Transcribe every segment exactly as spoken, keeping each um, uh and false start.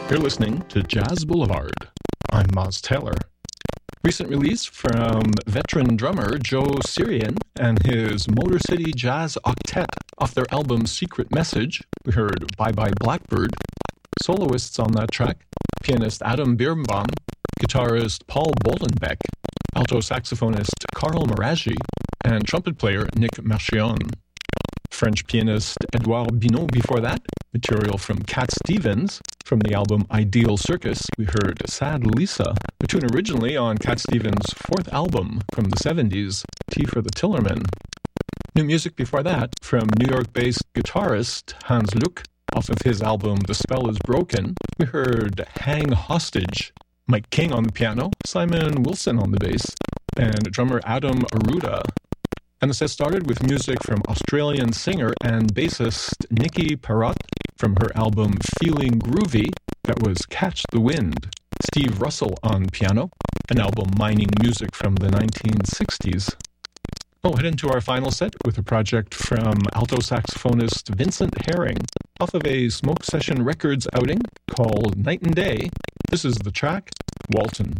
You're listening to Jazz Boulevard. I'm Moz Taylor. Recent release from veteran drummer Joe Sirian and his Motor City Jazz Octet off their album Secret Message. We heard Bye Bye Blackbird. Soloists on that track: pianist Adam Birnbaum, guitarist Paul Bolenbeck, alto saxophonist Carl Maraggi, and trumpet player Nick Marchion. French pianist Edouard Binot before that. Material from Cat Stevens. From the album Ideal Circus, we heard Sad Lisa, a tune originally on Cat Stevens' fourth album from the seventies, Tea for the Tillerman. New music before that from New York-based guitarist Hans Luck. Off of his album The Spell is Broken, we heard Hang Hostage. Mike King on the piano, Simon Wilson on the bass, and drummer Adam Aruda. And the set started with music from Australian singer and bassist Nikki Parrott from her album Feeling Groovy. That was Catch the Wind. Steve Russell on piano, an album mining music from the nineteen sixties. We'll head into our final set with a project from alto saxophonist Vincent Herring off of a Smoke Session Records outing called Night and Day. This is the track Walton.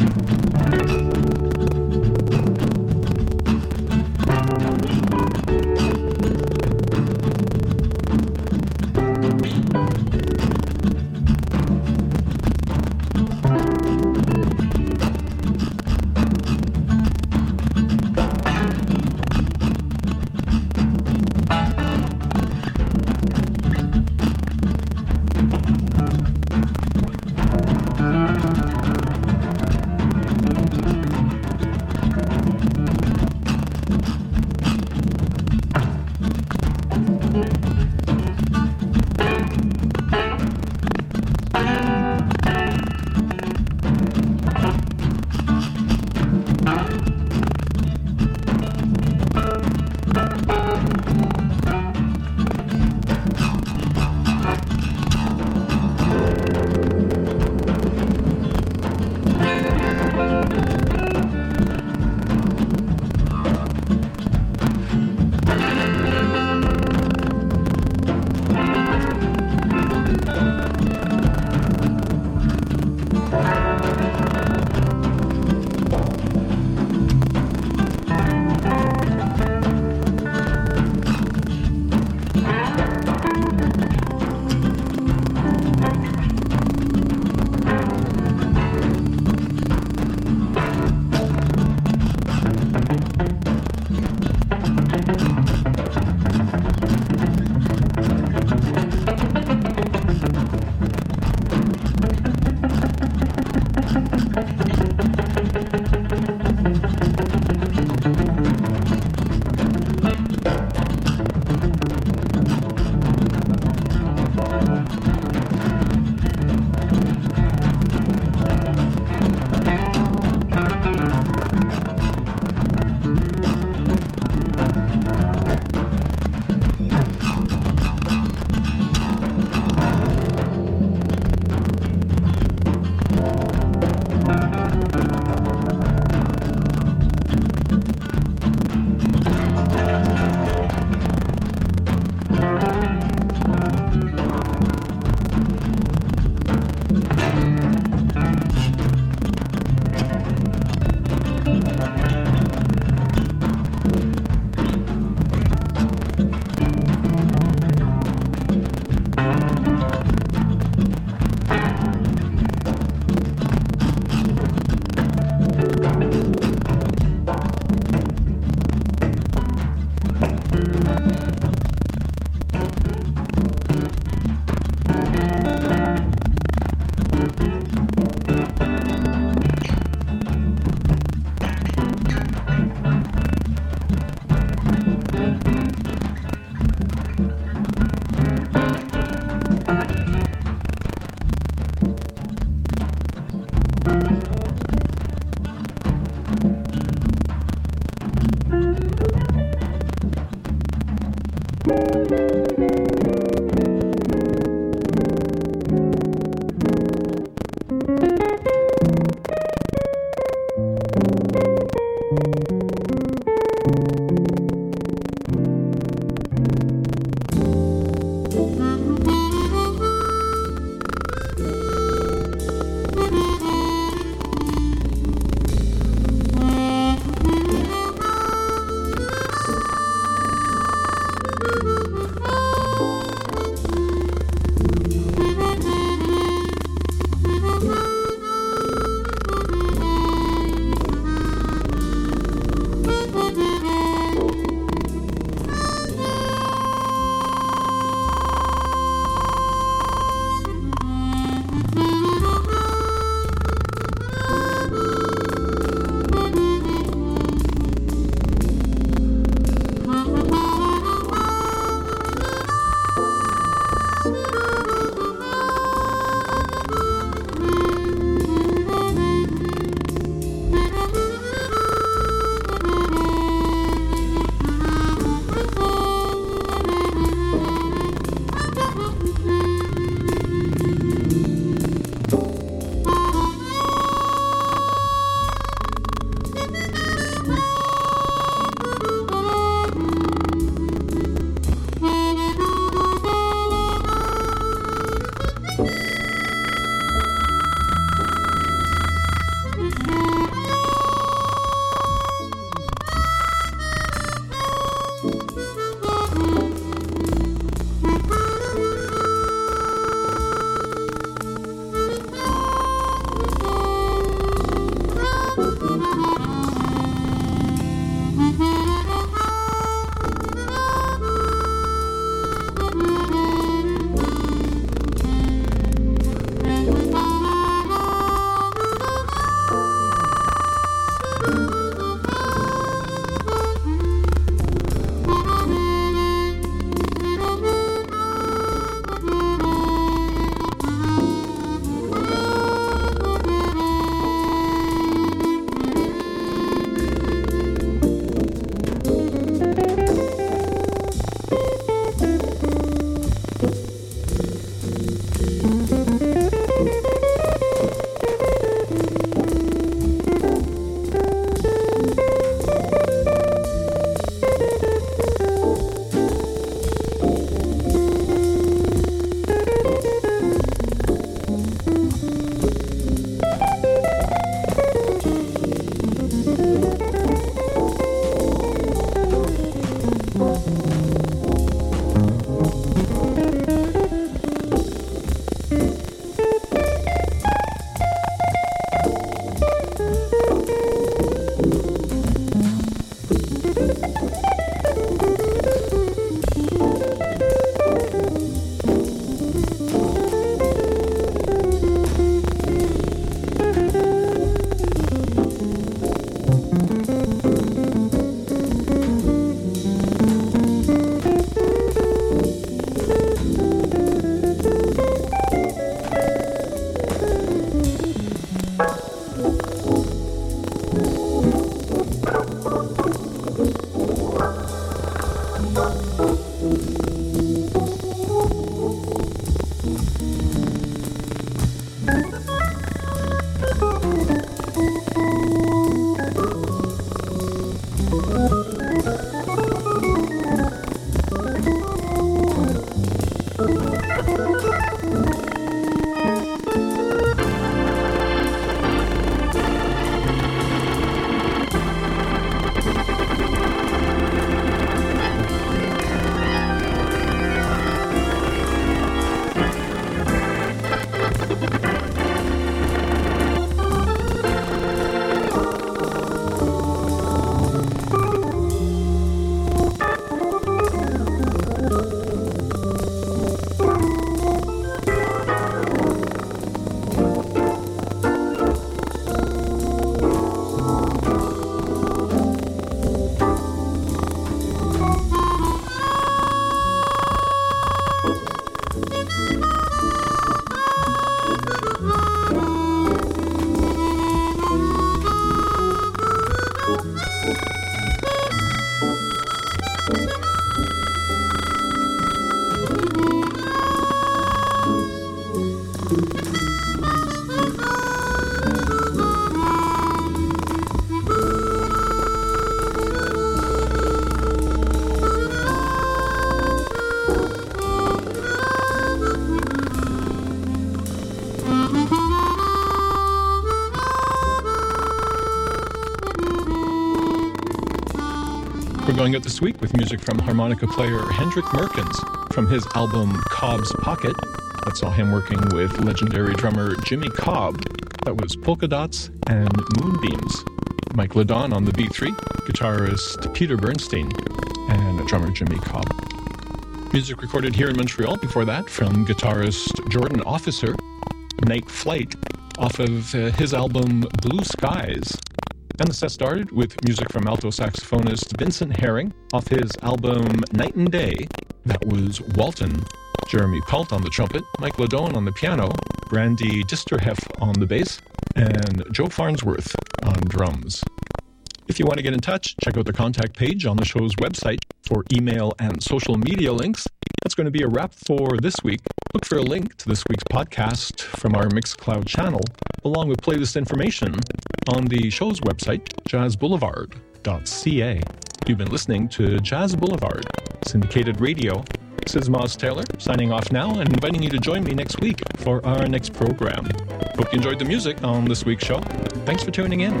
We're going out this week with music from harmonica player Hendrik Merkens from his album Cobb's Pocket. That saw him working with legendary drummer Jimmy Cobb. That was Polka Dots and Moonbeams. Mike Ledon on the B three, guitarist Peter Bernstein, and drummer Jimmy Cobb. Music recorded here in Montreal before that from guitarist Jordan Officer, Night Flight, off of uh, his album Blue Skies. And the set started with music from alto saxophonist Vincent Herring off his album Night and Day. That was Walton. Jeremy Pelt on the trumpet, Mike Ledon on the piano, Brandy Disterhef on the bass, and Joe Farnsworth on drums. If you want to get in touch, check out the contact page on the show's website for email and social media links. That's going to be a wrap for this week. Look for a link to this week's podcast from our Mixcloud channel, along with playlist information on the show's website, jazz boulevard dot c a. You've been listening to Jazz Boulevard, syndicated radio. This is Moz Taylor, signing off now and inviting you to join me next week for our next program. Hope you enjoyed the music on this week's show. Thanks for tuning in.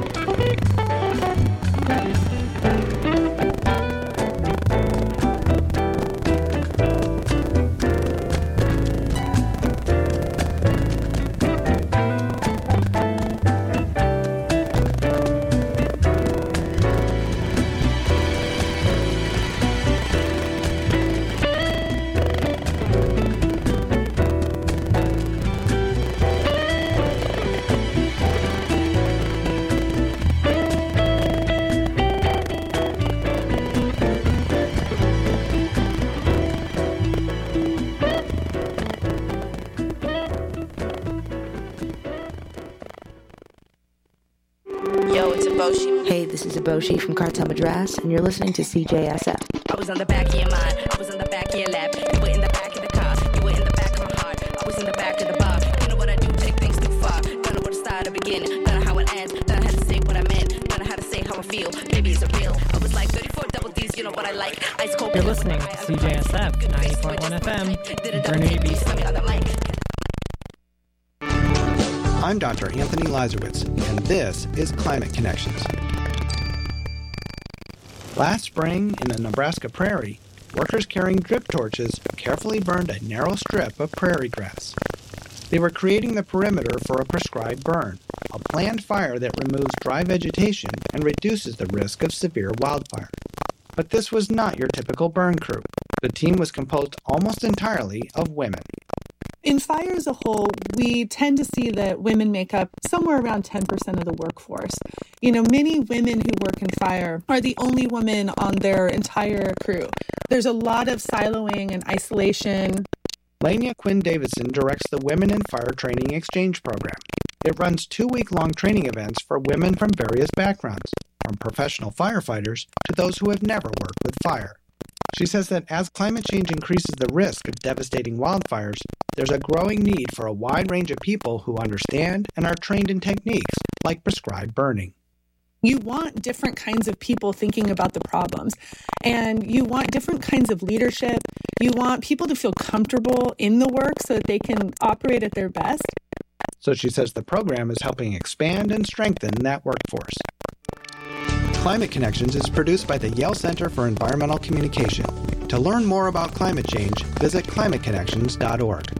This is Aboshi from Cartel Madras, and you're listening to C J S F. I was on the back of your mind, I was on the back of your lap. You were in the back of the car, you were in the back of my heart. I was in the back of the bar. You know what I do, take things too far. Don't know where to start or begin, don't know how it ends. Don't know how to say what I meant, don't know how to say how I feel. Maybe it's real. I was like thirty-four double D's, you know what I like. Ice cold. You're listening to C J S F ninety point one F M, Burnaby. I'm Doctor Anthony Lazarowitz, and this is Climate Connections. Last spring, in the Nebraska prairie, workers carrying drip torches carefully burned a narrow strip of prairie grass. They were creating the perimeter for a prescribed burn, a planned fire that removes dry vegetation and reduces the risk of severe wildfire. But this was not your typical burn crew. The team was composed almost entirely of women. In fire as a whole, we tend to see that women make up somewhere around ten percent of the workforce. You know, many women who work in fire are the only women on their entire crew. There's a lot of siloing and isolation. Lania Quinn Davidson directs the Women in Fire Training Exchange Program. It runs two-week-long training events for women from various backgrounds, from professional firefighters to those who have never worked with fire. She says that as climate change increases the risk of devastating wildfires, there's a growing need for a wide range of people who understand and are trained in techniques like prescribed burning. You want different kinds of people thinking about the problems, and you want different kinds of leadership. You want people to feel comfortable in the work so that they can operate at their best. So she says the program is helping expand and strengthen that workforce. Climate Connections is produced by the Yale Center for Environmental Communication. To learn more about climate change, visit climate connections dot org.